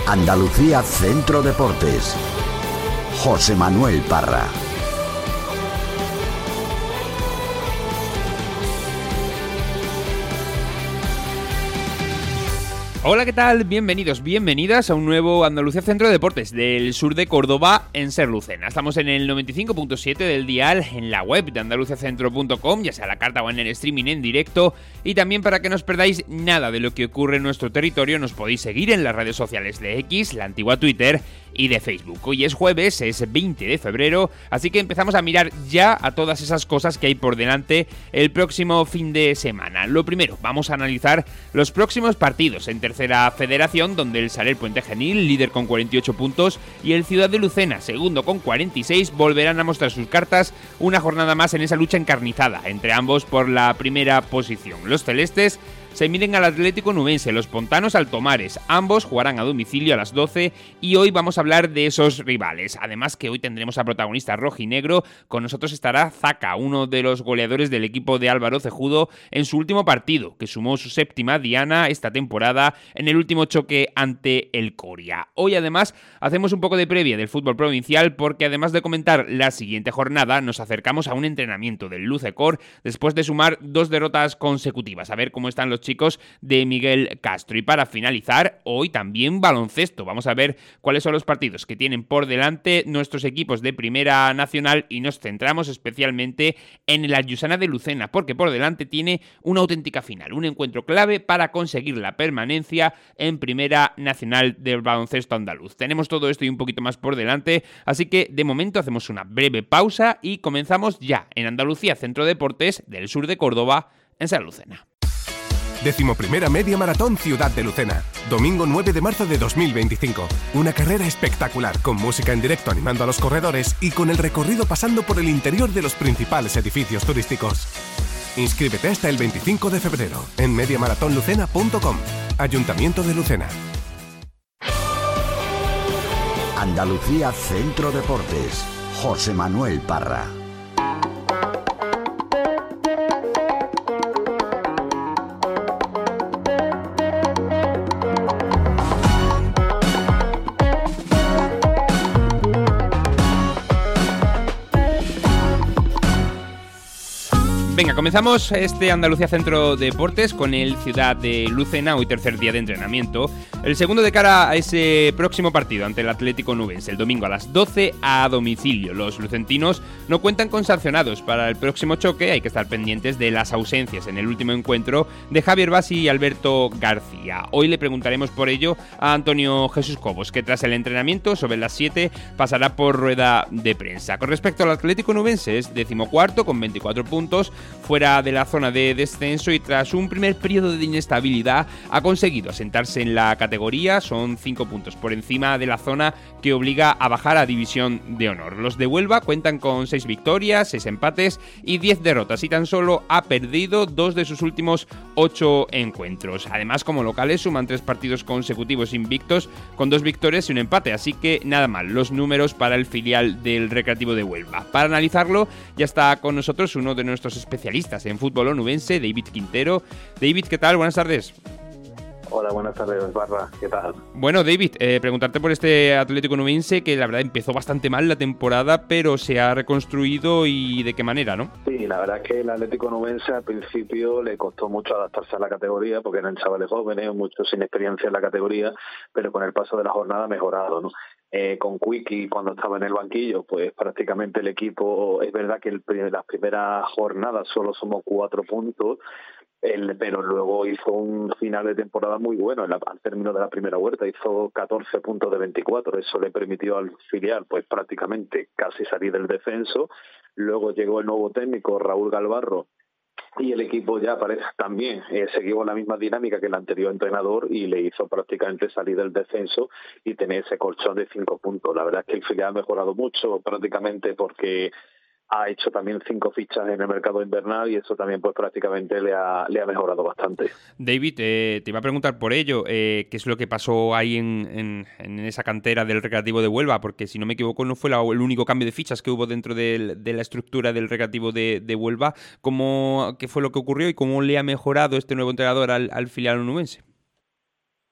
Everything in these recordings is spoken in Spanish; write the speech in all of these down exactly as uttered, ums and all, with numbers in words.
Andalucía Centro Deportes. José Manuel Parra. Hola, ¿qué tal? Bienvenidos, bienvenidas a un nuevo Andalucía Centro de Deportes del sur de Córdoba en Ser Lucena. Estamos en el noventa y cinco punto siete del dial, en la web de andalucía centro punto com, ya sea a la carta o en el streaming en directo. Y también, para que no os perdáis nada de lo que ocurre en nuestro territorio, nos podéis seguir en las redes sociales de X, la antigua Twitter, y de Facebook. Hoy es jueves, es veinte de febrero, así que empezamos a mirar ya a todas esas cosas que hay por delante el próximo fin de semana. Lo primero, vamos a analizar los próximos partidos en tercera federación, donde el Saler Puente Genil, líder con cuarenta y ocho puntos, y el Ciudad de Lucena, segundo con cuarenta y seis, volverán a mostrar sus cartas una jornada más en esa lucha encarnizada entre ambos por la primera posición. Los celestes se miden al Atlético Nubense, los pontanos al Tomares. Ambos jugarán a domicilio a las doce y hoy vamos a hablar de esos rivales. Además, que hoy tendremos a protagonista rojinegro. Con nosotros estará Zaka, uno de los goleadores del equipo de Álvaro Cejudo en su último partido, que sumó su séptima diana esta temporada en el último choque ante el Coria. Hoy, además, hacemos un poco de previa del fútbol provincial, porque además de comentar la siguiente jornada, nos acercamos a un entrenamiento del Lucecor después de sumar dos derrotas consecutivas. A ver cómo están los chicos de Miguel Castro. Y para finalizar, hoy también baloncesto. Vamos a ver cuáles son los partidos que tienen por delante nuestros equipos de Primera Nacional, y nos centramos especialmente en el Ayusana de Lucena, porque por delante tiene una auténtica final, un encuentro clave para conseguir la permanencia en Primera Nacional del baloncesto andaluz. Tenemos todo esto y un poquito más por delante, así que de momento hacemos una breve pausa y comenzamos ya en Andalucía Centro Deportes del sur de Córdoba en Ser Lucena. Decimoprimera Media Maratón Ciudad de Lucena. Domingo nueve de marzo de dos mil veinticinco. Una carrera espectacular, con música en directo animando a los corredores y con el recorrido pasando por el interior de los principales edificios turísticos. Inscríbete hasta el veinticinco de febrero en media maratón lucena punto com. Ayuntamiento de Lucena. Andalucía Centro Deportes. José Manuel Parra. Venga, comenzamos este Andalucía Centro Deportes con el Ciudad de Lucena, hoy tercer día de entrenamiento. El segundo de cara a ese próximo partido ante el Atlético Nubense, el domingo a las doce a domicilio. Los lucentinos no cuentan con sancionados para el próximo choque, hay que estar pendientes de las ausencias en el último encuentro de Javier Basi y Alberto García. Hoy le preguntaremos por ello a Antonio Jesús Cobos, que tras el entrenamiento sobre las siete pasará por rueda de prensa. Con respecto al Atlético Nubense, es decimocuarto con veinticuatro puntos, fuera de la zona de descenso, y tras un primer periodo de inestabilidad ha conseguido asentarse en la categoría. Son cinco puntos por encima de la zona que obliga a bajar a División de Honor. Los de Huelva cuentan con seis victorias, seis empates y diez derrotas, y tan solo ha perdido dos de sus últimos ocho encuentros. Además, como locales suman tres partidos consecutivos invictos con dos victorias y un empate, así que nada mal los números para el filial del Recreativo de Huelva. Para analizarlo ya está con nosotros uno de nuestros especialistas en fútbol onubense, David Quintero. David, ¿qué tal? Buenas tardes. Hola, buenas tardes, Barra. ¿Qué tal? Bueno, David, eh, preguntarte por este Atlético Nubense, que la verdad empezó bastante mal la temporada, pero se ha reconstruido, y de qué manera, ¿no? Sí, la verdad es que el Atlético Nubense al principio le costó mucho adaptarse a la categoría, porque eran chavales jóvenes, muchos sin experiencia en la categoría, pero con el paso de la jornada ha mejorado, ¿no? Eh, con Quickie, cuando estaba en el banquillo, pues prácticamente el equipo, es verdad que el, las primeras jornadas solo somos cuatro puntos, El, pero luego hizo un final de temporada muy bueno en la, al término de la primera vuelta, hizo catorce puntos de veinticuatro, eso le permitió al filial pues prácticamente casi salir del descenso. Luego llegó el nuevo técnico Raúl Galvarro y el equipo ya parece también eh, seguía la misma dinámica que el anterior entrenador, y le hizo prácticamente salir del descenso y tener ese colchón de cinco puntos. La verdad es que el filial ha mejorado mucho, prácticamente porque ha hecho también cinco fichas en el mercado invernal, y eso también pues prácticamente le ha, le ha mejorado bastante. David, eh, te iba a preguntar por ello, eh, ¿qué es lo que pasó ahí en, en, en esa cantera del Recreativo de Huelva? Porque si no me equivoco no fue la, el único cambio de fichas que hubo dentro de, de la estructura del Recreativo de, de Huelva. ¿Cómo, ¿Qué fue lo que ocurrió y cómo le ha mejorado este nuevo entrenador al, al filial onubense? Bueno,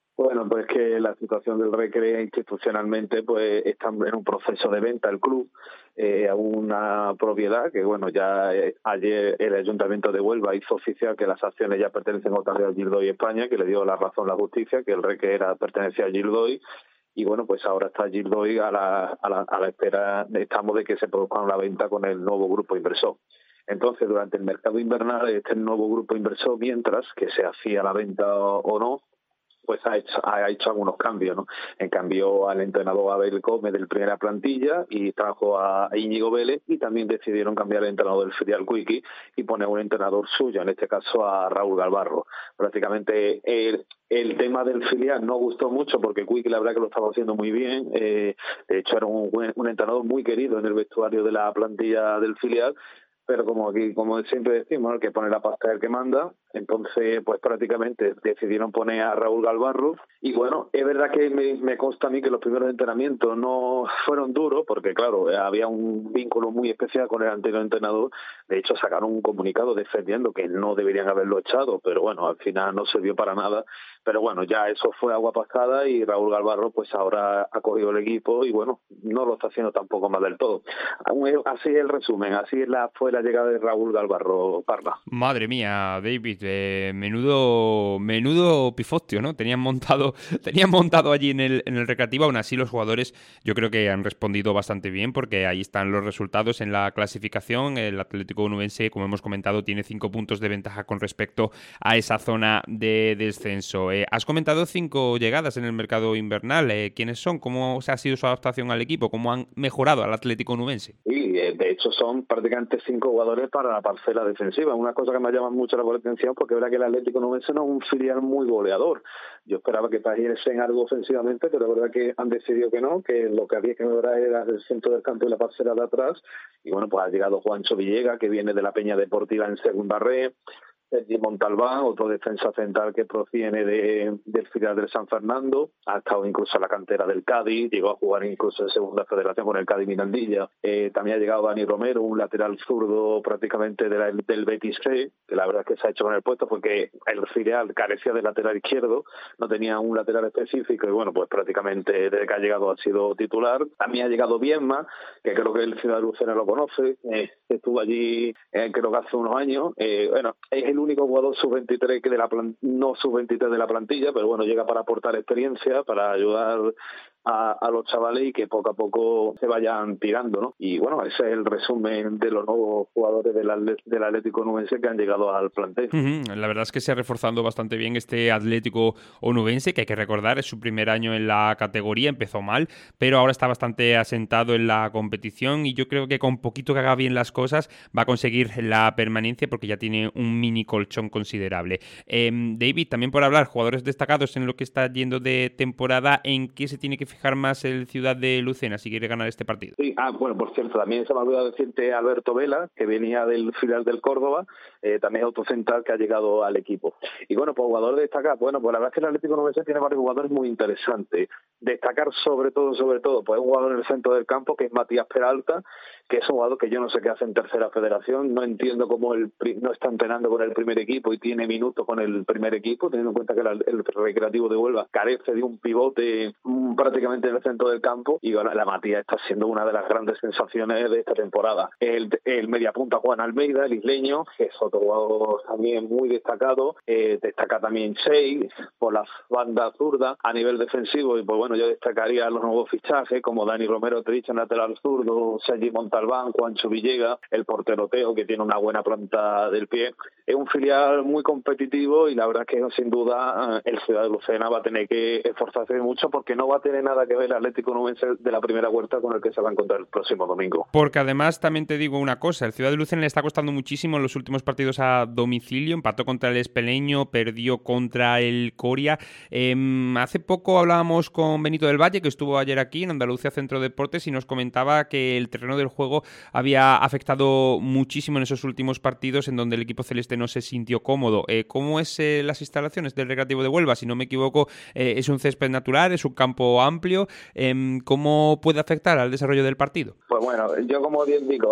Bueno, pues que la situación del Recre institucionalmente pues está en un proceso de venta el club eh, a una propiedad que, bueno, ya eh, ayer el Ayuntamiento de Huelva hizo oficial que las acciones ya pertenecen otra vez a Gildoy España, que le dio la razón la justicia, que el Recre era pertenecía a Gildoy. Y bueno, pues ahora está Gildoy a la, a la, a la espera, estamos de que se produzca una venta con el nuevo grupo inversor. Entonces, durante el mercado invernal, este nuevo grupo inversor, mientras que se hacía la venta o, o no, pues ha hecho, ha hecho algunos cambios, ¿no? En cambio al entrenador Abel Gómez del primera plantilla y trajo a Íñigo Vélez, y también decidieron cambiar el entrenador del filial Quickie y poner un entrenador suyo, en este caso a Raúl Galvarro. Prácticamente el, el tema del filial no gustó mucho porque Quickie la verdad que lo estaba haciendo muy bien, eh, de hecho era un, un entrenador muy querido en el vestuario de la plantilla del filial, pero como aquí, como siempre decimos, el que pone la pasta es el que manda. Entonces, pues prácticamente decidieron poner a Raúl Galvarro. Y bueno, es verdad que me, me consta a mí que los primeros entrenamientos no fueron duros, porque claro, había un vínculo muy especial con el anterior entrenador. De hecho, sacaron un comunicado defendiendo que no deberían haberlo echado, pero bueno, al final no sirvió para nada. Pero bueno, ya eso fue agua pasada y Raúl Galvarro pues ahora ha cogido el equipo y bueno, no lo está haciendo tampoco mal del todo. Así es el resumen, así es la, fue la llegada de Raúl Galvarro, Parra. Madre mía, David, eh, menudo menudo pifostio, ¿no? Tenían montado tenían montado allí en el, en el Recreativo. Aún así los jugadores yo creo que han respondido bastante bien, porque ahí están los resultados en la clasificación. El Atlético Onubense, como hemos comentado, tiene cinco puntos de ventaja con respecto a esa zona de descenso. Eh, has comentado cinco llegadas en el mercado invernal. Eh, ¿Quiénes son? ¿Cómo ha sido su adaptación al equipo? ¿Cómo han mejorado al Atlético Onubense? Sí, de hecho son prácticamente cinco jugadores para la parcela defensiva. Una cosa que me llama mucho la atención, porque es verdad que el Atlético Onubense no es un filial muy goleador. Yo esperaba que trajesen algo ofensivamente, pero es verdad que han decidido que no, que lo que había que mejorar era el centro del campo y la parcela de atrás. Y bueno, pues ha llegado Juancho Villega, que viene de la Peña Deportiva en segunda red. Sergi Montalbán, otro defensa central que proviene de, del filial del San Fernando, ha estado incluso en la cantera del Cádiz, llegó a jugar incluso en segunda federación con el Cádiz Mirandilla. Eh, también ha llegado Dani Romero, un lateral zurdo prácticamente de la, del Betis C, que la verdad es que se ha hecho con el puesto porque el filial carecía de lateral izquierdo, no tenía un lateral específico y bueno, pues prácticamente desde que ha llegado ha sido titular. También ha llegado Bienma, que creo que el Ciudad de Lucena lo conoce, eh, estuvo allí eh, creo que hace unos años. Eh, bueno, es el único jugador sub veintitrés que de la plan- no sub veintitrés de la plantilla, pero bueno, llega para aportar experiencia, para ayudar a, a los chavales y que poco a poco se vayan tirando, ¿no? Y bueno, ese es el resumen de los nuevos jugadores del, Atlet- del Atlético Onubense que han llegado al plantel. Uh-huh. La verdad es que se ha reforzado bastante bien este Atlético Onubense, que hay que recordar, es su primer año en la categoría, empezó mal, pero ahora está bastante asentado en la competición y yo creo que con poquito que haga bien las cosas va a conseguir la permanencia porque ya tiene un mini colchón considerable. Eh, David, también por hablar, jugadores destacados en lo que está yendo de temporada, ¿en qué se tiene que fijar más el Ciudad de Lucena si quiere ganar este partido? Sí, ah, bueno, por cierto, también se me ha olvidado decirte Alberto Vela, que venía del filial del Córdoba, eh, también autocentral que ha llegado al equipo. Y bueno, pues jugador destacar, bueno, pues la verdad es que el Atlético Onubense tiene varios jugadores muy interesantes. Destacar sobre todo, sobre todo, pues un jugador en el centro del campo que es Matías Peralta, que es un jugador que yo no sé qué hace en tercera federación, no entiendo cómo él no está entrenando con el primer equipo y tiene minutos con el primer equipo, teniendo en cuenta que el, el Recreativo de Huelva carece de un pivote um, prácticamente en el centro del campo y bueno, la Matías está siendo una de las grandes sensaciones de esta temporada. El, el mediapunta Juan Almeida, el isleño, que es otro jugador también muy destacado, eh, destaca también Shea por las bandas zurdas a nivel defensivo y pues bueno, yo destacaría los nuevos fichajes como Dani Romero, te he dicho, en lateral zurdo, Sergi Montalbán, Juancho Villega, el portero Teo, que tiene una buena planta del pie. Es un filial muy competitivo y la verdad es que sin duda el Ciudad de Lucena va a tener que esforzarse mucho porque no va a tener nada que ver el Atlético Onubense de la primera vuelta con el que se va a encontrar el próximo domingo. Porque además también te digo una cosa, el Ciudad de Lucena le está costando muchísimo en los últimos partidos a domicilio, empató contra el Espeleño, perdió contra el Coria. Eh, hace poco hablábamos con Benito del Valle, que estuvo ayer aquí en Andalucía Centro Deportes y nos comentaba que el terreno del juego había afectado muchísimo en esos últimos partidos en donde el equipo celeste no se sintió cómodo. Eh, ¿Cómo es eh, las instalaciones del Recreativo de Huelva? Si no me equivoco, eh, es un césped natural, es un campo amplio. Eh, ¿Cómo puede afectar al desarrollo del partido? Pues bueno, yo como bien digo,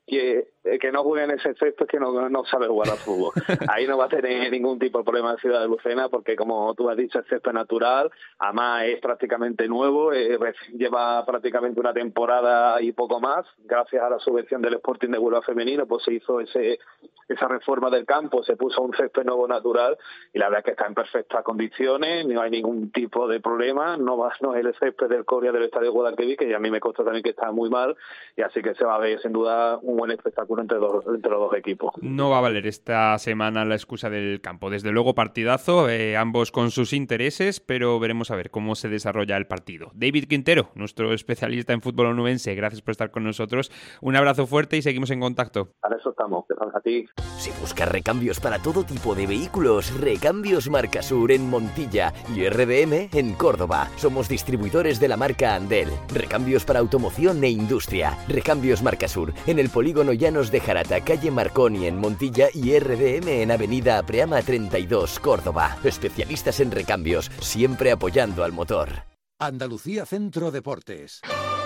que, que no juegue en ese césped que no, no sabe jugar al fútbol. Ahí no va a tener ningún tipo de problema en Ciudad de Lucena, porque como tú has dicho, es césped natural, además es prácticamente nuevo, eh, lleva prácticamente una temporada y poco más. Gracias a la subvención del Sporting de Huelva femenino, pues se hizo ese esa reforma del campo, se puso un césped nuevo natural, y la verdad es que está en perfectas condiciones, no hay ningún tipo de problema, no va no es el césped del Coria del Estadio Guadalquivir, que a mí me consta también que está muy mal, y así que se va a ver sin duda un buen espectáculo entre, dos, entre los dos equipos. No va a valer esta semana la excusa del campo. Desde luego partidazo, eh, ambos con sus intereses, pero veremos a ver cómo se desarrolla el partido. David Quintero, nuestro especialista en fútbol onubense, gracias por estar con nosotros. Un abrazo fuerte y seguimos en contacto. Para eso estamos, a ti. Si buscas recambios para todo tipo de vehículos, Recambios Marcasur en Montilla y R D M en Córdoba. Somos distribuidores de la marca Andel. Recambios para automoción e industria. Recambios Marcasur en el polígono Llanos de Jarata, calle Marconi en Montilla y R D M en avenida Apreama treinta y dos, Córdoba. Especialistas en recambios, siempre apoyando al motor. Andalucía Centro Deportes.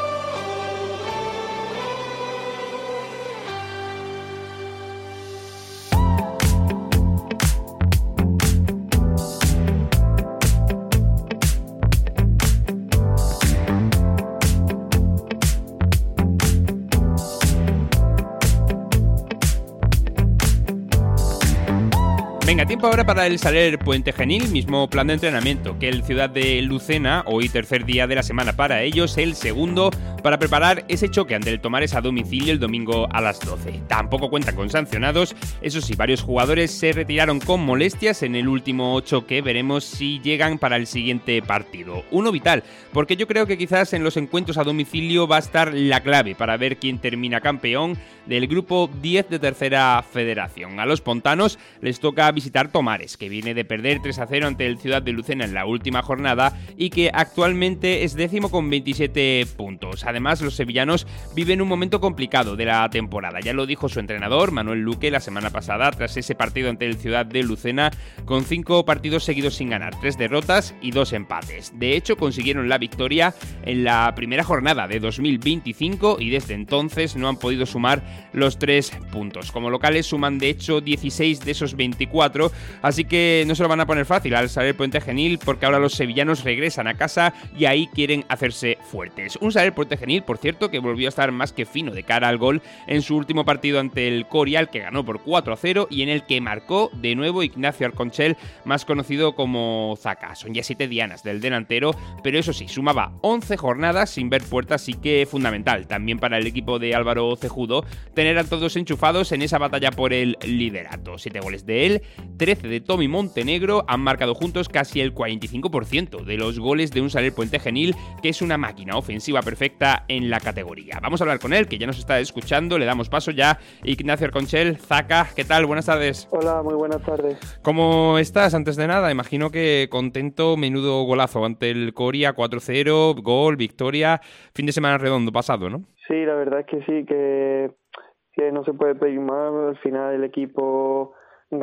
Venga, tiempo ahora para el Saler Puente Genil, mismo plan de entrenamiento que el Ciudad de Lucena, hoy tercer día de la semana para ellos, el segundo para preparar ese choque ante el Tomares a domicilio el domingo a las doce. Tampoco cuentan con sancionados, eso sí, varios jugadores se retiraron con molestias en el último choque, veremos si llegan para el siguiente partido. Uno vital, porque yo creo que quizás en los encuentros a domicilio va a estar la clave para ver quién termina campeón del grupo diez de Tercera Federación. A los pontanos les toca visitar Tomares, que viene de perder tres a cero ante el Ciudad de Lucena en la última jornada y que actualmente es décimo con veintisiete puntos. Además, los sevillanos viven un momento complicado de la temporada. Ya lo dijo su entrenador, Manuel Luque, la semana pasada, tras ese partido ante el Ciudad de Lucena, con cinco partidos seguidos sin ganar, tres derrotas y dos empates. De hecho, consiguieron la victoria en la primera jornada de dos mil veinticinco y desde entonces no han podido sumar los tres puntos. Como locales suman de hecho dieciséis de esos veinticuatro, así que no se lo van a poner fácil al Saler Puente Genil, porque ahora los sevillanos regresan a casa y ahí quieren hacerse fuertes. Un Saler Puente Genil, por cierto, que volvió a estar más que fino de cara al gol en su último partido ante el Corial, que ganó por cuatro a cero y en el que marcó de nuevo Ignacio Arconchel, más conocido como Zaca. Son ya siete dianas del delantero, pero eso sí, sumaba once jornadas sin ver puertas, así que fundamental también para el equipo de Álvaro Cejudo tener a todos enchufados en esa batalla por el liderato. siete goles de él, trece de Tommy Montenegro, han marcado juntos casi el cuarenta y cinco por ciento de los goles de un Saler Puente Genil, que es una máquina ofensiva perfecta en la categoría. Vamos a hablar con él, que ya nos está escuchando, le damos paso ya. Ignacio Arconchel, Zaca, ¿qué tal? Buenas tardes. Hola, muy buenas tardes. ¿Cómo estás? Antes de nada, imagino que contento, menudo golazo ante el Coria, cuatro cero, gol, victoria, fin de semana redondo pasado, ¿no? Sí, la verdad es que sí, que, que no se puede pedir más. Al final el equipo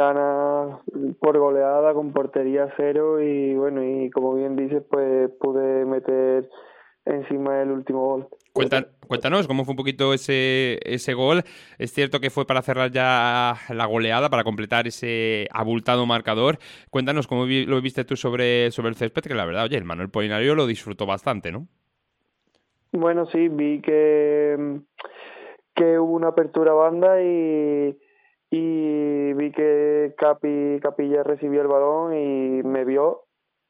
gana por goleada con portería cero y bueno, y como bien dices, pues pude meter encima el último gol. Cuéntanos cómo fue un poquito ese, ese gol. Es cierto que fue para cerrar ya la goleada, para completar ese abultado marcador. Cuéntanos cómo vi, lo viste tú sobre, sobre el césped, que la verdad, oye, el Manuel Polinario lo disfrutó bastante, ¿no? Bueno, sí, vi que, que hubo una apertura a banda y, y vi que Capi, Capilla recibió el balón y me vio.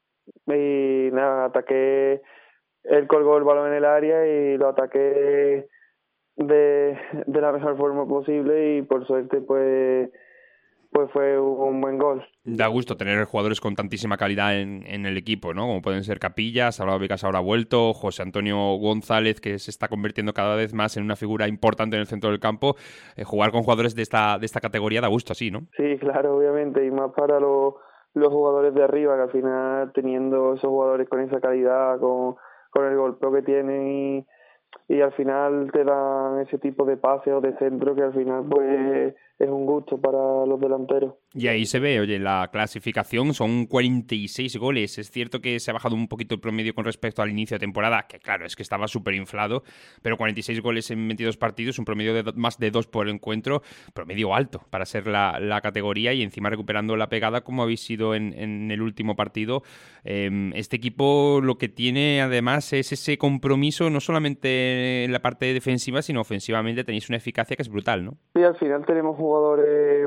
Y nada, ataqué. Él colgó el balón en el área y lo ataqué de, de la mejor forma posible y por suerte pues, pues fue un buen gol. Da gusto tener jugadores con tantísima calidad en, en el equipo, ¿no? Como pueden ser Capilla, Salvador Vicas ahora ha vuelto, José Antonio González, que se está convirtiendo cada vez más en una figura importante en el centro del campo. Eh, jugar con jugadores de esta, de esta categoría da gusto, así, ¿no? Sí, claro, obviamente, y más para los, los jugadores de arriba, que al final teniendo esos jugadores con esa calidad, con con el golpeo que tienen y, y al final te dan ese tipo de pases o de centro que al final pues es un gusto para los delanteros. Y ahí se ve, oye, la clasificación son cuarenta y seis goles. Es cierto que se ha bajado un poquito el promedio con respecto al inicio de temporada, que claro, es que estaba súper inflado, pero cuarenta y seis goles en veintidós partidos, un promedio de do- más de dos por encuentro, promedio alto para ser la, la categoría, y encima recuperando la pegada como habéis sido en, en el último partido. Eh, este equipo lo que tiene además es ese compromiso, no solamente en la parte defensiva, sino ofensivamente tenéis una eficacia que es brutal, ¿no? Sí, al final tenemos jugadores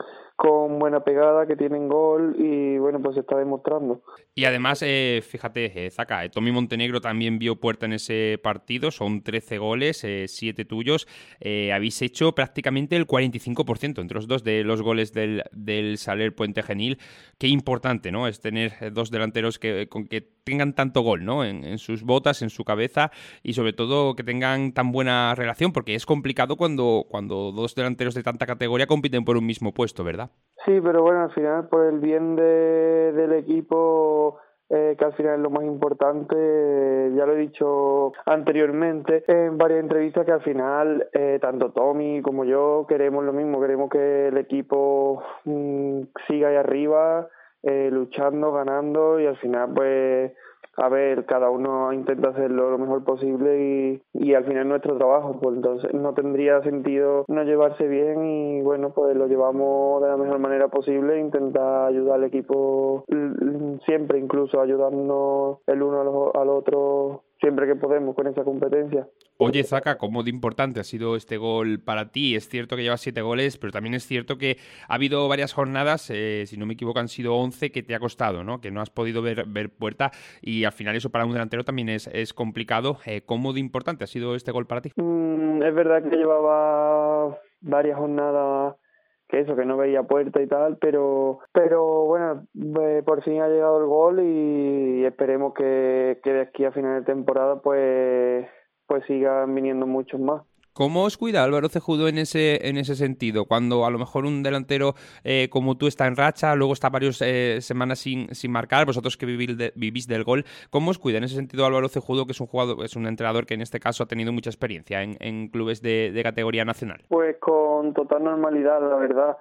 con buena pegada, que tienen gol y bueno, pues se está demostrando. Y además, eh, fíjate, eh, Zaka, eh, Tommy Montenegro también vio puerta en ese partido, son trece goles, eh, siete tuyos, eh, habéis hecho prácticamente el cuarenta y cinco por ciento entre los dos de los goles del, del Saler Puente Genil. Qué importante, ¿no?, es tener eh, dos delanteros que, con que tengan tanto gol, ¿no?, en, en sus botas, en su cabeza, y sobre todo que tengan tan buena relación, porque es complicado cuando, cuando dos delanteros de tanta categoría compiten por un mismo puesto, ¿verdad? Sí, pero bueno, al final por el bien de, del equipo, eh, que al final es lo más importante, eh, ya lo he dicho anteriormente en varias entrevistas, que al final eh, tanto Tommy como yo queremos lo mismo, queremos que el equipo mmm, siga ahí arriba, eh, luchando, ganando, y al final pues a ver, cada uno intenta hacerlo lo mejor posible y, y al final nuestro trabajo, pues entonces no tendría sentido no llevarse bien, y bueno, pues lo llevamos de la mejor manera posible, intentar ayudar al equipo siempre, incluso ayudarnos el uno al, al otro siempre que podemos con esa competencia. Oye, Zaka, ¿cómo de importante ha sido este gol para ti? Es cierto que llevas siete goles, pero también es cierto que ha habido varias jornadas, eh, si no me equivoco han sido once, que te ha costado, ¿no?, que no has podido ver, ver puerta, y al final eso para un delantero también es, es complicado. Eh, ¿Cómo de importante ha sido este gol para ti? Mm, es verdad que llevaba varias jornadas que eso, que no veía puerta y tal, pero pero bueno, eh, por fin ha llegado el gol y esperemos que, que de aquí a final de temporada pues pues sigan viniendo muchos más. ¿Cómo os cuida Álvaro Cejudo en ese en ese sentido? Cuando a lo mejor un delantero eh, como tú está en racha, luego está varias eh, semanas sin, sin marcar, vosotros que vivís, de, vivís del gol, ¿cómo os cuida en ese sentido Álvaro Cejudo, que es un jugador, es un entrenador que en este caso ha tenido mucha experiencia en, en clubes de, de categoría nacional? Pues con total normalidad, la verdad.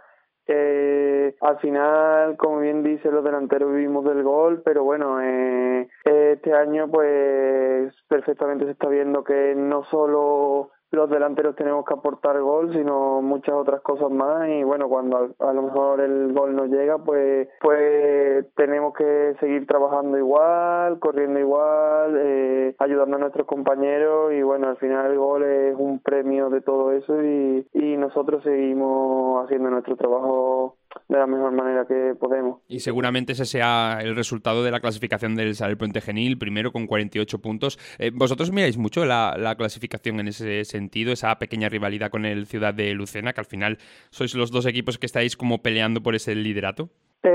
Eh, al final, como bien dice, los delanteros vivimos del gol, pero bueno, eh, este año pues perfectamente se está viendo que no solo los delanteros tenemos que aportar gol, sino muchas otras cosas más, y bueno, cuando a, a lo mejor el gol no llega, pues pues tenemos que seguir trabajando igual, corriendo igual, eh, ayudando a nuestros compañeros, y bueno, al final el gol es un premio de todo eso, y, y nosotros seguimos haciendo nuestro trabajo de la mejor manera que podemos. Y seguramente ese sea el resultado de la clasificación del Saler Puente Genil, primero con cuarenta y ocho puntos. Eh, ¿Vosotros miráis mucho la, la clasificación en ese sentido, esa pequeña rivalidad con el Ciudad de Lucena, que al final sois los dos equipos que estáis como peleando por ese liderato?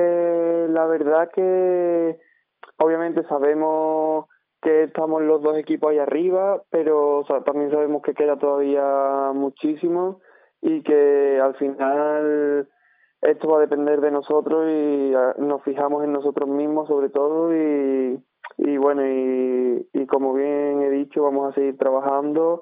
Eh, la verdad que obviamente sabemos que estamos los dos equipos ahí arriba, pero o sea, también sabemos que queda todavía muchísimo y que al final esto va a depender de nosotros y nos fijamos en nosotros mismos sobre todo, y, y bueno, y, y como bien he dicho, vamos a seguir trabajando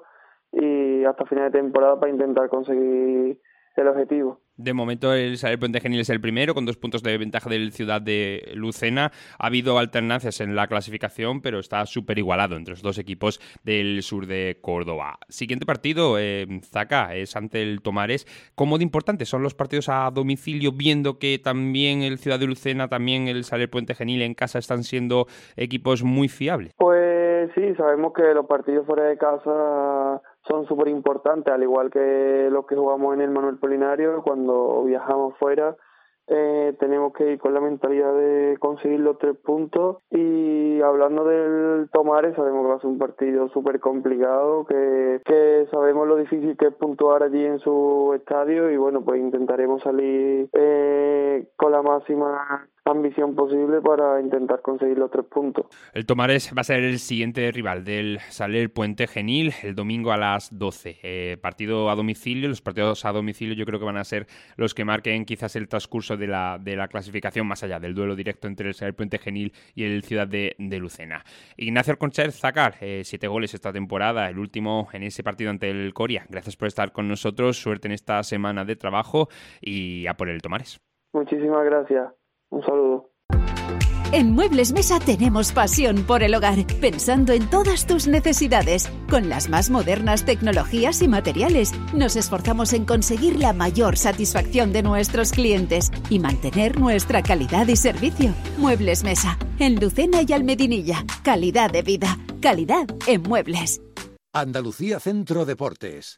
y hasta final de temporada para intentar conseguir el objetivo. De momento el Saler Puente Genil es el primero, con dos puntos de ventaja del Ciudad de Lucena. Ha habido alternancias en la clasificación, pero está súper igualado entre los dos equipos del sur de Córdoba. Siguiente partido, eh, Zaka, es ante el Tomares. ¿Cómo de importantes son los partidos a domicilio, viendo que también el Ciudad de Lucena, también el Saler Puente Genil en casa están siendo equipos muy fiables? Pues sí, sabemos que los partidos fuera de casa son súper importantes, al igual que los que jugamos en el Manuel Polinario. Cuando viajamos fuera eh, tenemos que ir con la mentalidad de conseguir los tres puntos, y hablando del Tomares sabemos que va a ser un partido súper complicado, que, que sabemos lo difícil que es puntuar allí en su estadio, y bueno, pues intentaremos salir eh, con la máxima ambición posible para intentar conseguir los tres puntos. El Tomares va a ser el siguiente rival del Saler Puente Genil el domingo a las doce. Eh, partido a domicilio. Los partidos a domicilio yo creo que van a ser los que marquen quizás el transcurso de la, de la clasificación, más allá del duelo directo entre el Saler Puente Genil y el Ciudad de, de Lucena. Ignacio Alconchel Zacar, eh, siete goles esta temporada, el último en ese partido ante el Coria. Gracias por estar con nosotros, suerte en esta semana de trabajo y a por el Tomares. Muchísimas gracias. Un saludo. En Muebles Mesa tenemos pasión por el hogar, pensando en todas tus necesidades. Con las más modernas tecnologías y materiales, nos esforzamos en conseguir la mayor satisfacción de nuestros clientes y mantener nuestra calidad y servicio. Muebles Mesa, en Lucena y Almedinilla. Calidad de vida, calidad en muebles. Andalucía Centro Deportes.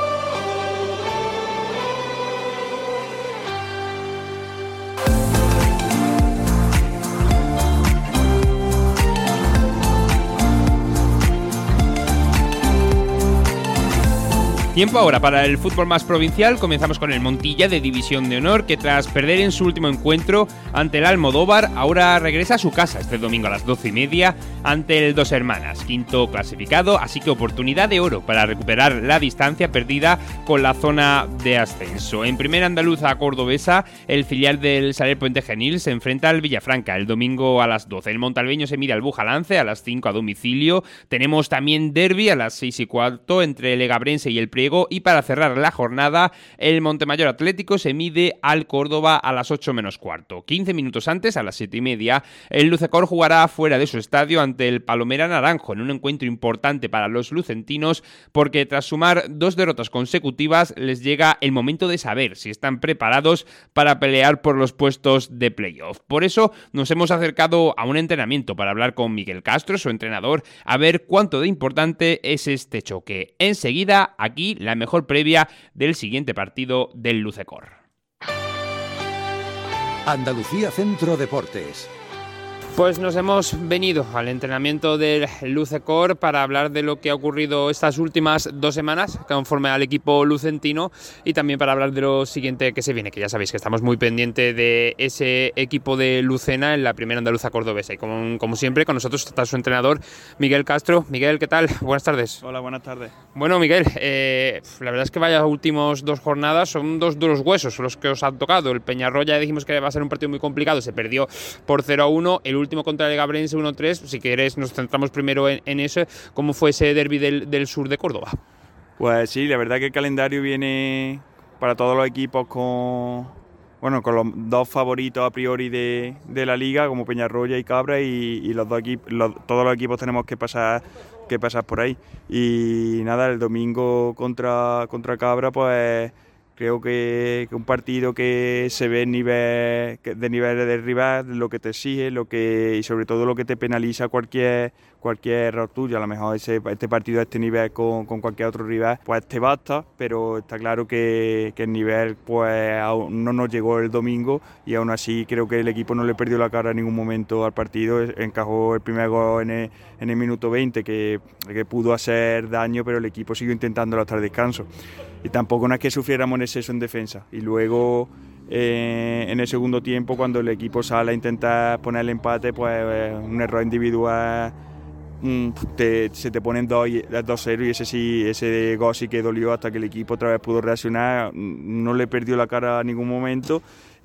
Tiempo ahora para el fútbol más provincial. Comenzamos con el Montilla de División de Honor, que tras perder en su último encuentro ante el Almodóvar, ahora regresa a su casa este domingo a las doce y media ante el Dos Hermanas, quinto clasificado, así que oportunidad de oro para recuperar la distancia perdida con la zona de ascenso. En primera andaluza cordobesa, el filial del Saler Puente Genil se enfrenta al Villafranca el domingo a las doce. El montalbeño se mide al Bujalance a las cinco a domicilio. Tenemos también derbi a las seis y cuarto entre el Egabrense y el Priego. Y para cerrar la jornada, el Montemayor Atlético se mide al Córdoba a las ocho menos cuarto. quince minutos antes, a las siete y media, el Lucecor jugará fuera de su estadio ante el Palomera Naranjo en un encuentro importante para los lucentinos, porque tras sumar dos derrotas consecutivas les llega el momento de saber si están preparados para pelear por los puestos de playoff. Por eso nos hemos acercado a un entrenamiento para hablar con Miguel Castro, su entrenador, a ver cuánto de importante es este choque. Enseguida, aquí la mejor previa del siguiente partido del Lucecor. Andalucía Centro Deportes. Pues nos hemos venido al entrenamiento del Lucecor para hablar de lo que ha ocurrido estas últimas dos semanas conforme al equipo lucentino y también para hablar de lo siguiente que se viene, que ya sabéis que estamos muy pendientes de ese equipo de Lucena en la primera andaluza cordobesa. Y como, como siempre, con nosotros está su entrenador, Miguel Castro. Miguel, ¿qué tal? Buenas tardes. Hola, buenas tardes. Bueno, Miguel, eh, la verdad es que vaya últimos dos jornadas, son dos duros huesos los que os han tocado. El Peñarroya ya dijimos que va a ser un partido muy complicado, se perdió por cero a uno. El último contra el Gabrense uno tres, si quieres nos centramos primero en, en eso. ¿Cómo fue ese derbi del, del sur de Córdoba? Pues sí, la verdad que el calendario viene para todos los equipos con, bueno, con los dos favoritos a priori de, de la liga, como Peñarroya y Cabra, y, y los dos equipos, los, todos los equipos tenemos que pasar, que pasar por ahí. Y nada, el domingo contra, contra Cabra, pues creo que, que un partido que se ve nivel, de nivel de rival, lo que te exige, lo que y sobre todo lo que te penaliza cualquier cualquier error tuyo. A lo mejor ese, este partido a este nivel con, con cualquier otro rival, pues te basta, pero está claro que, que el nivel pues aún no nos llegó el domingo y aún así creo que el equipo no le perdió la cara en ningún momento al partido. Encajó el primer gol en el, en el minuto veinte que, que pudo hacer daño, pero el equipo siguió intentándolo hasta el descanso. Y tampoco no es que sufriéramos en exceso en defensa. Y luego eh, en el segundo tiempo, cuando el equipo sale a intentar poner el empate, pues eh, un error individual, mm, te, se te ponen dos cero y ese sí, ese gol sí que dolió hasta que el equipo otra vez pudo reaccionar. No le perdió la cara en ningún momento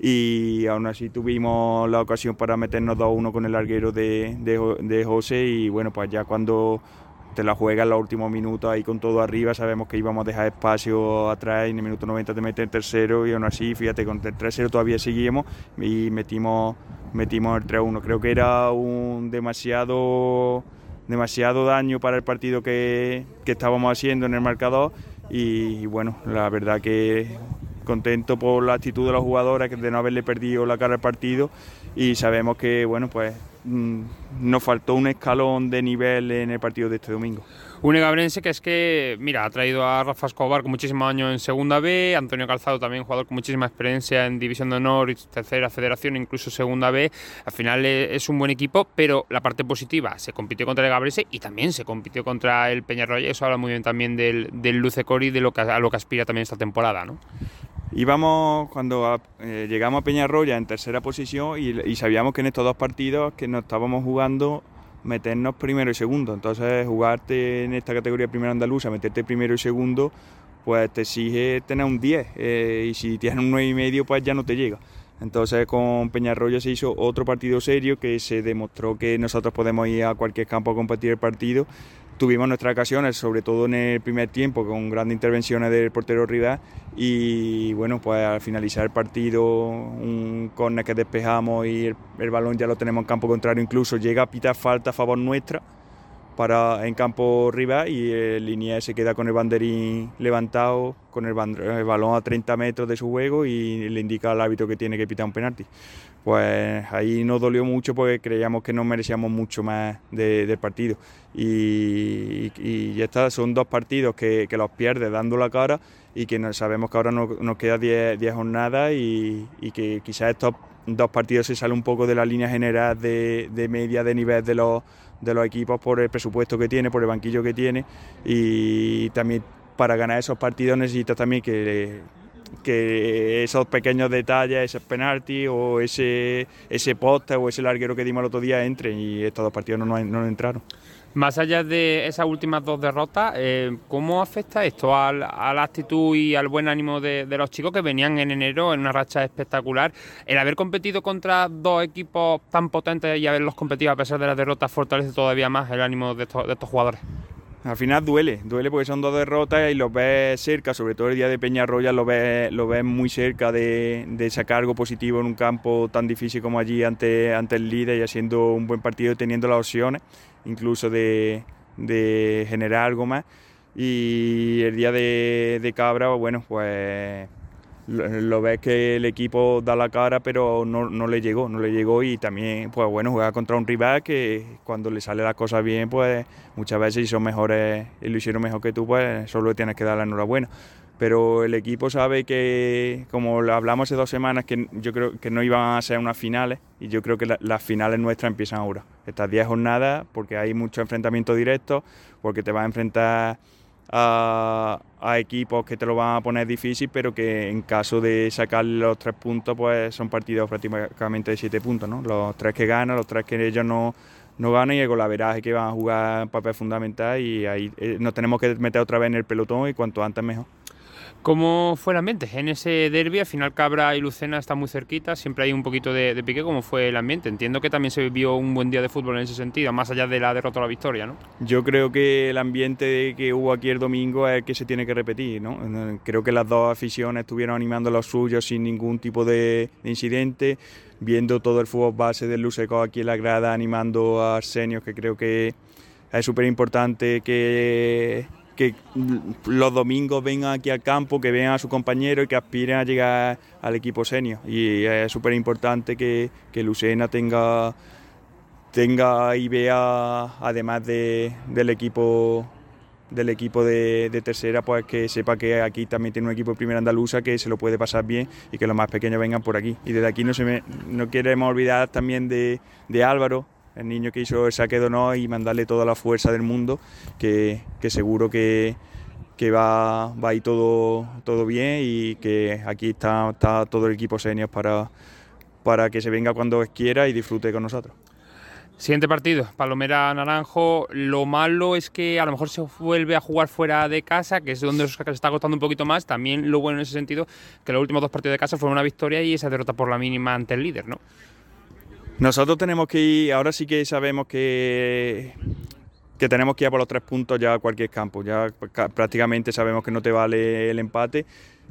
y aún así tuvimos la ocasión para meternos dos uno con el larguero de, de, de José. Y bueno, pues ya cuando te la juegas en los últimos minutos ahí con todo arriba, sabemos que íbamos a dejar espacio atrás y en el minuto noventa te meten el tercero y aún así, fíjate, con el tres cero todavía seguimos y metimos, metimos el tres uno. Creo que era un demasiado, demasiado daño para el partido que, que estábamos haciendo en el marcador y, y bueno, la verdad que contento por la actitud de los jugadores, de no haberle perdido la cara al partido y sabemos que, bueno, pues nos faltó un escalón de nivel en el partido de este domingo. Un egabrense que es que, mira, ha traído a Rafa Escobar con muchísimos años en Segunda B, Antonio Calzado también, jugador con muchísima experiencia en División de Honor y Tercera Federación, incluso Segunda B. Al final es un buen equipo, pero la parte positiva, se compitió contra el egabrense y también se compitió contra el Peñarroya. Eso habla muy bien también del, del Lucecor y de lo que, a lo que aspira también esta temporada, ¿no? íbamos, cuando eh, llegamos a Peñarroya en tercera posición y, y sabíamos que en estos dos partidos que nos estábamos jugando meternos primero y segundo. Entonces jugarte en esta categoría primera andaluza, meterte primero y segundo, pues te exige tener un diez eh, y si tienes un nueve y medio pues ya no te llega. Entonces con Peñarroya se hizo otro partido serio que se demostró que nosotros podemos ir a cualquier campo a competir el partido. Tuvimos nuestras ocasiones, sobre todo en el primer tiempo, con grandes intervenciones del portero rival y bueno, pues al finalizar el partido, un córner que despejamos y el, el balón ya lo tenemos en campo contrario, incluso llega a pitar falta a favor nuestra para en campo rival y el Liniers se queda con el banderín levantado, con el, band- el balón a treinta metros de su juego y le indica al árbitro que tiene que pitar un penalti. Pues ahí nos dolió mucho porque creíamos que no merecíamos mucho más de, del partido y, y ya está, son dos partidos que, que los pierdes dando la cara y que no, sabemos que ahora nos, nos queda diez jornadas y, y que quizás estos dos partidos se salen un poco de la línea general de, de media de nivel de los, de los equipos por el presupuesto que tiene, por el banquillo que tiene y también para ganar esos partidos necesitas también que que esos pequeños detalles, ese penalti o ese, ese poste o ese larguero que dimos el otro día entren y estos dos partidos no nos no entraron. Más allá de esas últimas dos derrotas, eh, ¿cómo afecta esto al, a la actitud y al buen ánimo de, de los chicos que venían en enero en una racha espectacular? El haber competido contra dos equipos tan potentes y haberlos competido a pesar de las derrotas fortalece todavía más el ánimo de estos, de estos jugadores. Al final duele, duele porque son dos derrotas y los ves cerca, sobre todo el día de Peñarroya, lo ves, lo ves muy cerca de, de sacar algo positivo en un campo tan difícil como allí ante, ante el líder y haciendo un buen partido y teniendo las opciones, incluso de, de generar algo más. Y el día de, de Cabra, bueno, pues lo, lo ves que el equipo da la cara, pero no, no le llegó, no le llegó y también, pues bueno, juega contra un rival que cuando le sale las cosas bien, pues muchas veces si son mejores y lo hicieron mejor que tú, pues solo tienes que dar la enhorabuena. Pero el equipo sabe que, como lo hablamos hace dos semanas, que yo creo que no iban a ser unas finales y yo creo que la, las finales nuestras empiezan ahora. Estas diez jornadas, porque hay muchos enfrentamientos directos, porque te vas a enfrentar A, a equipos que te lo van a poner difícil, pero que en caso de sacar los tres puntos, pues son partidos prácticamente de siete puntos, ¿no? Los tres que ganan, los tres que ellos no, no ganan y el golaveraje que van a jugar papel fundamental y ahí eh, nos tenemos que meter otra vez en el pelotón y cuanto antes mejor. ¿Cómo fue el ambiente en ese derbi? Al final Cabra y Lucena están muy cerquita, siempre hay un poquito de, de pique. ¿Cómo fue el ambiente? Entiendo que también se vivió un buen día de fútbol en ese sentido, más allá de la derrota o la victoria, ¿no? Yo creo que el ambiente que hubo aquí el domingo es el que se tiene que repetir, ¿no? Creo que las dos aficiones estuvieron animando a los suyos sin ningún tipo de, de incidente, viendo todo el fútbol base del Luceco aquí en la grada, animando a Arsenio, que creo que es súper importante que... que los domingos vengan aquí al campo, que vean a su compañero y que aspiren a llegar al equipo senior. Y es súper importante que, que Lucena tenga, tenga y vea, además de, del equipo del equipo de, de tercera, pues que sepa que aquí también tiene un equipo de primera andaluza que se lo puede pasar bien y que los más pequeños vengan por aquí. Y desde aquí no, se me, no queremos olvidar también de, de Álvaro, el niño que hizo el saque de honor, y mandarle toda la fuerza del mundo, que, que seguro que, que va, va a ir todo, todo bien y que aquí está, está todo el equipo senior para, para que se venga cuando quiera y disfrute con nosotros. Siguiente partido, Palomera Naranjo. Lo malo es que a lo mejor se vuelve a jugar fuera de casa, que es donde se está costando un poquito más. También lo bueno en ese sentido, que los últimos dos partidos de casa fueron una victoria y esa derrota por la mínima ante el líder, ¿no? Nosotros tenemos que ir, ahora sí que sabemos que, que tenemos que ir a por los tres puntos ya a cualquier campo, ya prácticamente sabemos que no te vale el empate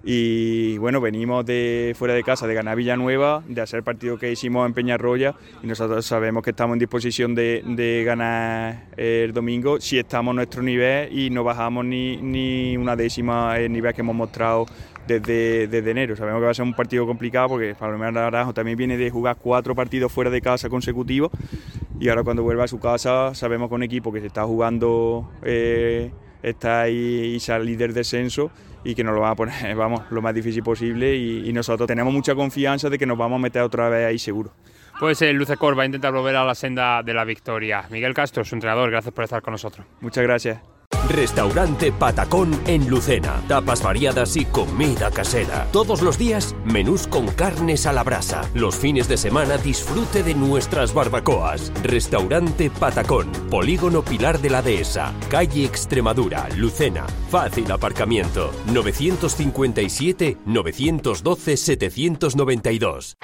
y bueno, venimos de fuera de casa de ganar Villanueva, de hacer el partido que hicimos en Peñarroya y nosotros sabemos que estamos en disposición de, de ganar el domingo si estamos a nuestro nivel y no bajamos ni, ni una décima el nivel que hemos mostrado Desde, desde enero. Sabemos que va a ser un partido complicado porque Palomera Naranjo también viene de jugar cuatro partidos fuera de casa consecutivos y ahora cuando vuelva a su casa sabemos que un equipo que se está jugando eh, está ahí y salir del descenso y que nos lo van a poner, vamos, lo más difícil posible y, y nosotros tenemos mucha confianza de que nos vamos a meter otra vez ahí seguro. Pues el Lucecor va a intentar volver a la senda de la victoria. Miguel Castro, su entrenador, gracias por estar con nosotros. Muchas gracias. Restaurante Patacón en Lucena. Tapas variadas y comida casera. Todos los días, menús con carnes a la brasa. Los fines de semana, disfrute de nuestras barbacoas. Restaurante Patacón. Polígono Pilar de la Dehesa. Calle Extremadura, Lucena. Fácil aparcamiento. novecientos cincuenta y siete, novecientos doce, setecientos noventa y dos.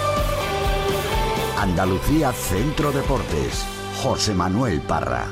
Andalucía Centro Deportes. José Manuel Parra.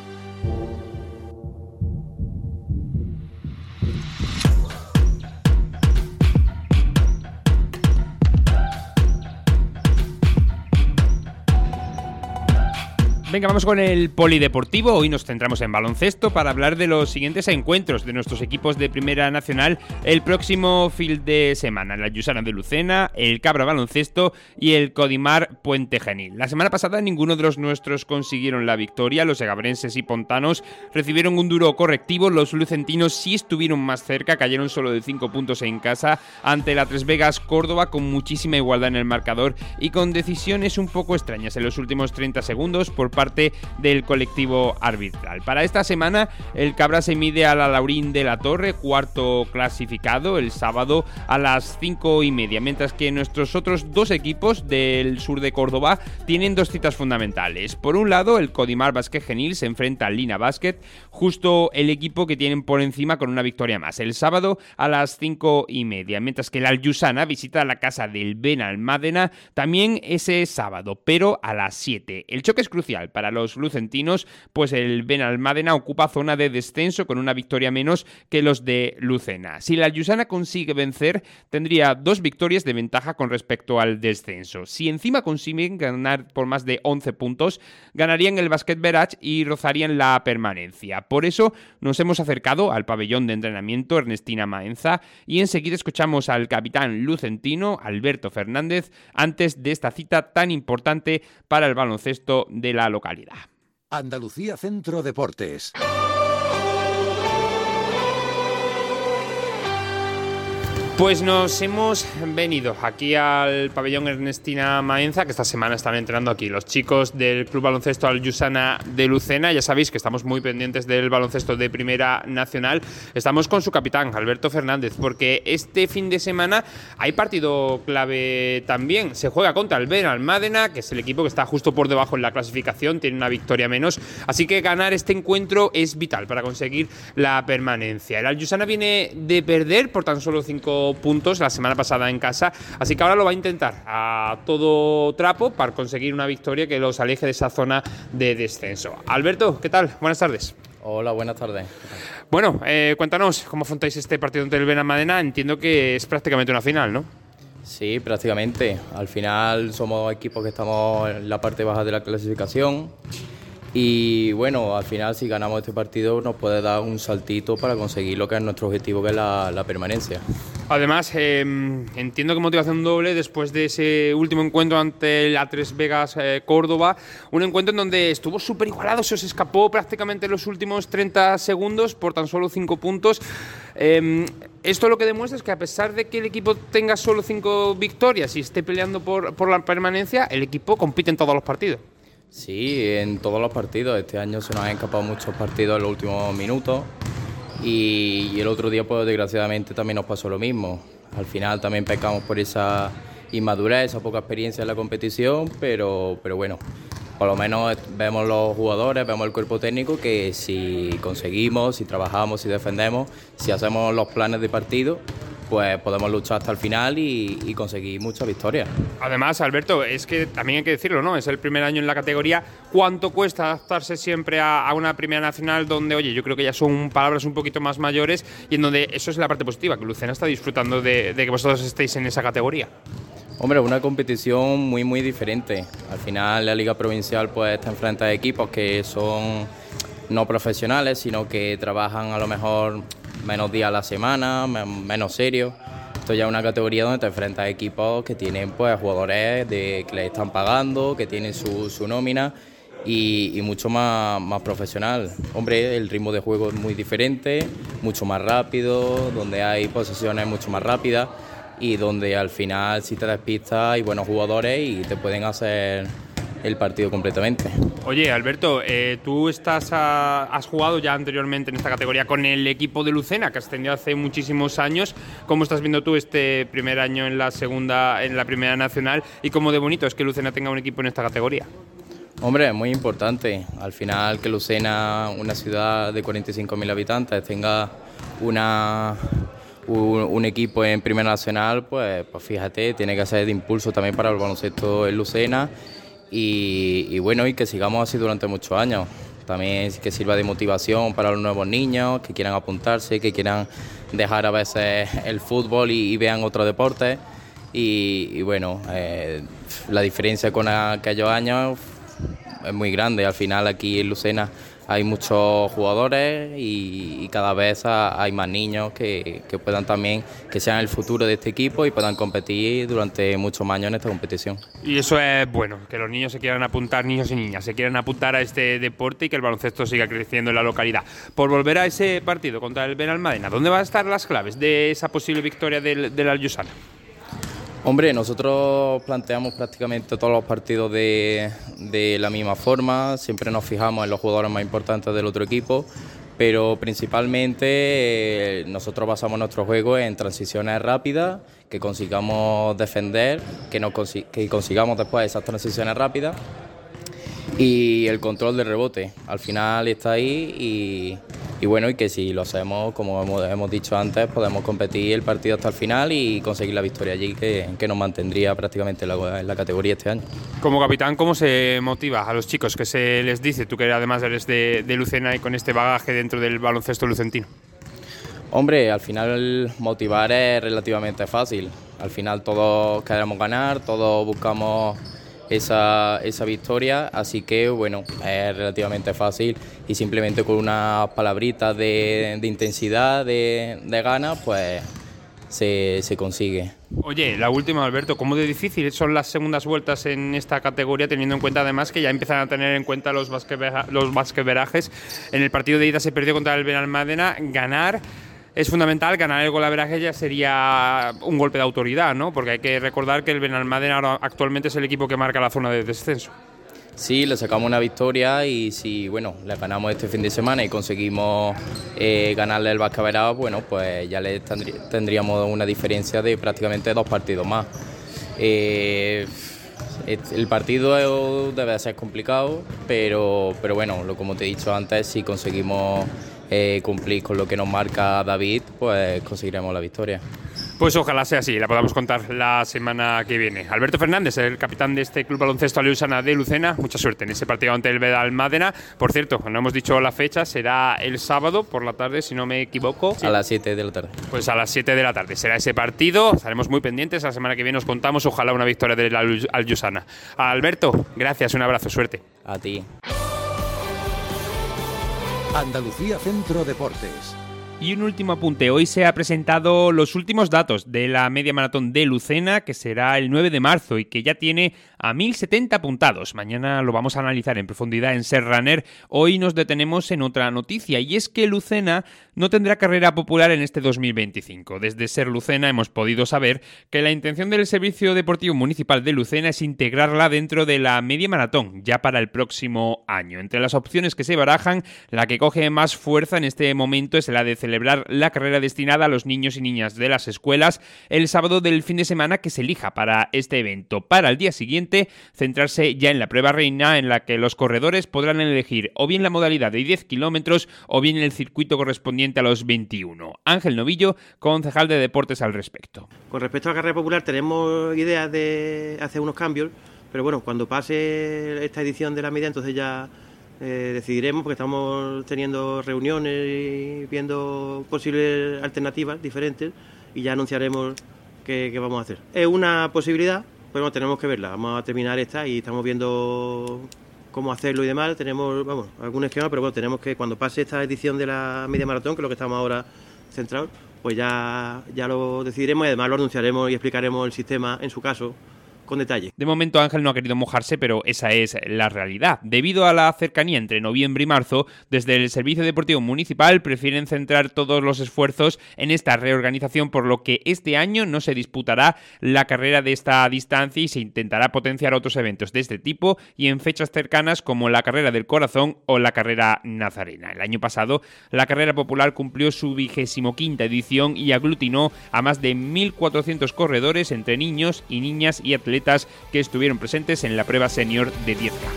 Venga, vamos con el polideportivo. Hoy nos centramos en baloncesto para hablar de los siguientes encuentros de nuestros equipos de Primera Nacional el próximo fin de semana. La Llusana de Lucena, el Cabra Baloncesto y el Codimar Puente Genil. La semana pasada ninguno de los nuestros consiguieron la victoria. Los segabrenses y pontanos recibieron un duro correctivo. Los lucentinos sí estuvieron más cerca, cayeron solo de cinco puntos en casa ante la Tres Vegas Córdoba, con muchísima igualdad en el marcador y con decisiones un poco extrañas en los últimos treinta segundos por parte del colectivo arbitral. Para esta semana, el Cabra se mide a la Laurín de la Torre, cuarto clasificado, el sábado a las cinco y media, mientras que nuestros otros dos equipos del sur de Córdoba tienen dos citas fundamentales. Por un lado, el Codimar Básquet Genil se enfrenta al Lina Básquet, justo el equipo que tienen por encima con una victoria más, el sábado a las cinco y media, mientras que la Llusana visita la casa del Benalmádena también ese sábado, pero a las siete. El choque es crucial para los lucentinos, pues el Benalmádena ocupa zona de descenso con una victoria menos que los de Lucena. Si la Llusana consigue vencer, tendría dos victorias de ventaja con respecto al descenso. Si encima consiguen ganar por más de once puntos, ganarían el Basquet Verach y rozarían la permanencia. Por eso nos hemos acercado al pabellón de entrenamiento Ernestina Maenza y enseguida escuchamos al capitán lucentino Alberto Fernández antes de esta cita tan importante para el baloncesto de la localidad. Andalucía Centro Deportes. Pues nos hemos venido aquí al pabellón Ernestina Maenza, que esta semana están entrenando aquí los chicos del Club Baloncesto Llusana de Lucena. Ya sabéis que estamos muy pendientes del baloncesto de Primera Nacional. Estamos con su capitán, Alberto Fernández, porque este fin de semana hay partido clave también. Se juega contra el Benalmádena, que es el equipo que está justo por debajo en la clasificación, tiene una victoria menos. Así que ganar este encuentro es vital para conseguir la permanencia. El Llusana viene de perder por tan solo cinco puntos la semana pasada en casa, así que ahora lo va a intentar a todo trapo para conseguir una victoria que los aleje de esa zona de descenso. Alberto, ¿qué tal? Buenas tardes. Hola, buenas tardes. Bueno, eh, cuéntanos cómo afrontáis este partido ante el Benalmádena. Entiendo que es prácticamente una final, ¿no? Sí, prácticamente. Al final somos equipos que estamos en la parte baja de la clasificación. Y bueno, al final si ganamos este partido nos puede dar un saltito para conseguir lo que es nuestro objetivo, que es la, la permanencia. Además, eh, entiendo que motivación doble después de ese último encuentro ante la Tres Vegas eh, Córdoba, un encuentro en donde estuvo súper igualado, se os escapó prácticamente los últimos treinta segundos por tan solo cinco puntos. Eh, esto lo que demuestra es que a pesar de que el equipo tenga solo cinco victorias y esté peleando por, por la permanencia, el equipo compite en todos los partidos. Sí, en todos los partidos. Este año se nos han escapado muchos partidos en los últimos minutos y, y el otro día, pues desgraciadamente, también nos pasó lo mismo. Al final también pecamos por esa inmadurez, esa poca experiencia en la competición, pero, pero bueno, por lo menos vemos los jugadores, vemos el cuerpo técnico, que si conseguimos, si trabajamos, si defendemos, si hacemos los planes de partido, pues podemos luchar hasta el final y, y conseguir muchas victorias. Además, Alberto, es que también hay que decirlo, ¿no? Es el primer año en la categoría. ¿Cuánto cuesta adaptarse siempre a, a una Primera Nacional donde, oye, yo creo que ya son palabras un poquito más mayores y en donde eso es la parte positiva, que Lucena está disfrutando de, de que vosotros estéis en esa categoría? Hombre, una competición muy, muy diferente. Al final, la Liga Provincial pues está enfrente a equipos que son no profesionales, sino que trabajan a lo mejor menos días a la semana, menos serios. Esto ya es una categoría donde te enfrentas a equipos que tienen pues jugadores de, que les están pagando, que tienen su, su nómina y, y mucho más, más profesional. Hombre, el ritmo de juego es muy diferente, mucho más rápido, donde hay posesiones mucho más rápidas y donde al final si te despistas hay buenos jugadores y te pueden hacer el partido completamente. Oye, Alberto, eh, tú estás a, has jugado ya anteriormente en esta categoría con el equipo de Lucena, que ascendió hace muchísimos años. ¿Cómo estás viendo tú este primer año en la segunda, en la primera nacional, y cómo de bonito es que Lucena tenga un equipo en esta categoría? Hombre, es muy importante. Al final que Lucena, una ciudad de cuarenta y cinco mil habitantes, tenga una, un, un equipo en Primera Nacional, pues, pues fíjate, tiene que ser de impulso también para el baloncesto en Lucena y, y bueno, y que sigamos así durante muchos años. También que sirva de motivación para los nuevos niños, que quieran apuntarse, que quieran dejar a veces el fútbol y, y vean otros deportes. Y, y bueno, eh, la diferencia con aquellos años es muy grande. Al final aquí en Lucena hay muchos jugadores y, y cada vez hay más niños que, que puedan también, que sean el futuro de este equipo y puedan competir durante muchos años en esta competición. Y eso es bueno, que los niños se quieran apuntar, niños y niñas, se quieran apuntar a este deporte y que el baloncesto siga creciendo en la localidad. Por volver a ese partido contra el Benalmádena, ¿dónde van a estar las claves de esa posible victoria del, del Alyusana? Hombre, nosotros planteamos prácticamente todos los partidos de, de la misma forma, siempre nos fijamos en los jugadores más importantes del otro equipo, pero principalmente eh, nosotros basamos nuestro juego en transiciones rápidas, que consigamos defender, que, nos consi- que consigamos después esas transiciones rápidas y el control del rebote. Al final está ahí y, y bueno, y que si lo hacemos, como hemos, hemos dicho antes, podemos competir el partido hasta el final y conseguir la victoria allí, que, que nos mantendría prácticamente en la, en la categoría este año. Como capitán, ¿cómo se motiva a los chicos? ¿Qué se les dice? Tú que además eres de, de Lucena y con este bagaje dentro del baloncesto lucentino. Hombre, al final motivar es relativamente fácil. Al final todos queremos ganar, todos buscamos esa, esa victoria, así que bueno, es relativamente fácil y simplemente con unas palabritas de, de intensidad, de, de ganas, pues se, se consigue. Oye, la última, Alberto, ¿cómo de difícil son las segundas vueltas en esta categoría, teniendo en cuenta además que ya empiezan a tener en cuenta los basqueverajes? Los basqueverajes. En el partido de ida se perdió contra el Benalmádena. Ganar es fundamental, ganar el golaveraje ya sería un golpe de autoridad, ¿no? Porque hay que recordar que el Benalmádena ahora actualmente es el equipo que marca la zona de descenso. Sí, le sacamos una victoria y si bueno, le ganamos este fin de semana y conseguimos eh, ganarle el basqueverado, bueno, pues ya le tendrí- tendríamos una diferencia de prácticamente dos partidos más. Eh, el partido debe ser complicado, pero, pero bueno, lo, como te he dicho antes, si conseguimos eh, cumplir con lo que nos marca David, pues conseguiremos la victoria. Pues ojalá sea así, la podamos contar la semana que viene. Alberto Fernández, el capitán de este Club Baloncesto Alyusana de Lucena, mucha suerte en ese partido ante el Benalmádena. Por cierto, no hemos dicho la fecha, será el sábado por la tarde, si no me equivoco. A las siete de la tarde. Pues a las siete de la tarde será ese partido, estaremos muy pendientes, la semana que viene os contamos, ojalá una victoria del Alyusana. Alberto, gracias, un abrazo, suerte. A ti. Andalucía Centro Deportes. Y un último apunte, hoy se ha presentado los últimos datos de la media maratón de Lucena, que será el nueve de marzo y que ya tiene a mil setenta apuntados. Mañana lo vamos a analizar en profundidad en Ser Runner. Hoy nos detenemos en otra noticia y es que Lucena no tendrá carrera popular en este dos mil veinticinco. Desde Ser Lucena hemos podido saber que la intención del Servicio Deportivo Municipal de Lucena es integrarla dentro de la media maratón ya para el próximo año. Entre las opciones que se barajan, la que coge más fuerza en este momento es la de celebrar la carrera destinada a los niños y niñas de las escuelas el sábado del fin de semana que se elija para este evento. Para el día siguiente, centrarse ya en la prueba reina, en la que los corredores podrán elegir o bien la modalidad de diez kilómetros o bien el circuito correspondiente a los veintiuno. Ángel Novillo, concejal de deportes al respecto. Con respecto a la carrera popular tenemos ideas de hacer unos cambios, pero bueno, cuando pase esta edición de la media entonces ya Eh, decidiremos, porque estamos teniendo reuniones y viendo posibles alternativas diferentes y ya anunciaremos qué, qué vamos a hacer. Es una posibilidad, pero bueno, tenemos que verla. Vamos a terminar esta y estamos viendo cómo hacerlo y demás. Tenemos, vamos, algún esquema, pero bueno, tenemos que, cuando pase esta edición de la media maratón, que es lo que estamos ahora centrados, pues ya, ya lo decidiremos y además lo anunciaremos y explicaremos el sistema, en su caso, con detalle. De momento Ángel no ha querido mojarse, pero esa es la realidad. Debido a la cercanía entre noviembre y marzo, desde el Servicio Deportivo Municipal prefieren centrar todos los esfuerzos en esta reorganización, por lo que este año no se disputará la carrera de esta distancia y se intentará potenciar otros eventos de este tipo y en fechas cercanas como la Carrera del Corazón o la Carrera Nazarena. El año pasado la Carrera Popular cumplió su vigésimo quinta edición y aglutinó a más de mil cuatrocientos corredores entre niños y niñas y atletas que estuvieron presentes en la prueba senior de diez K.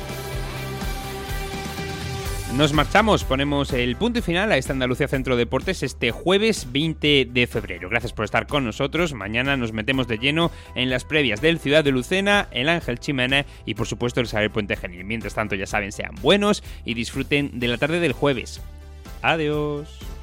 Nos marchamos, ponemos el punto y final a esta Andalucía Centro Deportes este jueves veinte de febrero. Gracias por estar con nosotros. Mañana nos metemos de lleno en las previas del Ciudad de Lucena, el Ángel Chimena y por supuesto el Saber Puente Genil. Mientras tanto, ya saben, sean buenos y disfruten de la tarde del jueves. Adiós.